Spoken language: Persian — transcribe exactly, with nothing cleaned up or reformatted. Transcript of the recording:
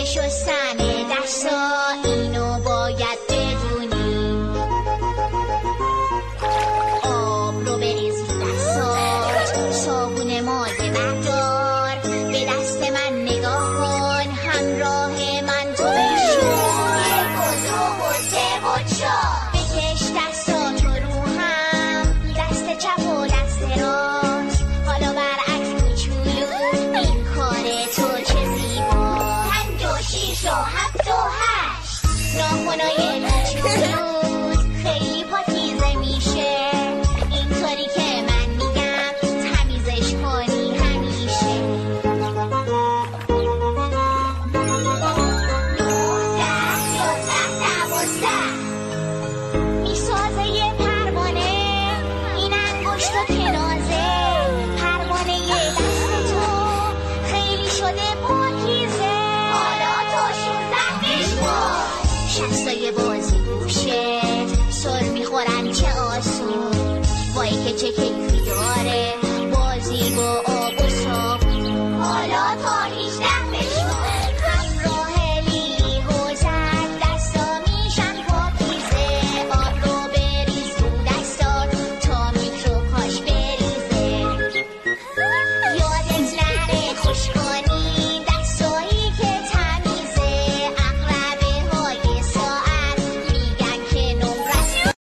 شستن دستا اینو باید بدونی، آب رو بریز رو دستات، صابون مایه بردار، به دست من نگاه کن، همراه من تو بشو، یک و دو و سه و چهار، بکش دستاتو رو هم، دست چپ و دست راست، حالا برعکس کوچولو، این کار تو چه زیبا، پنج و شیش و هفت و هشت، ناخنای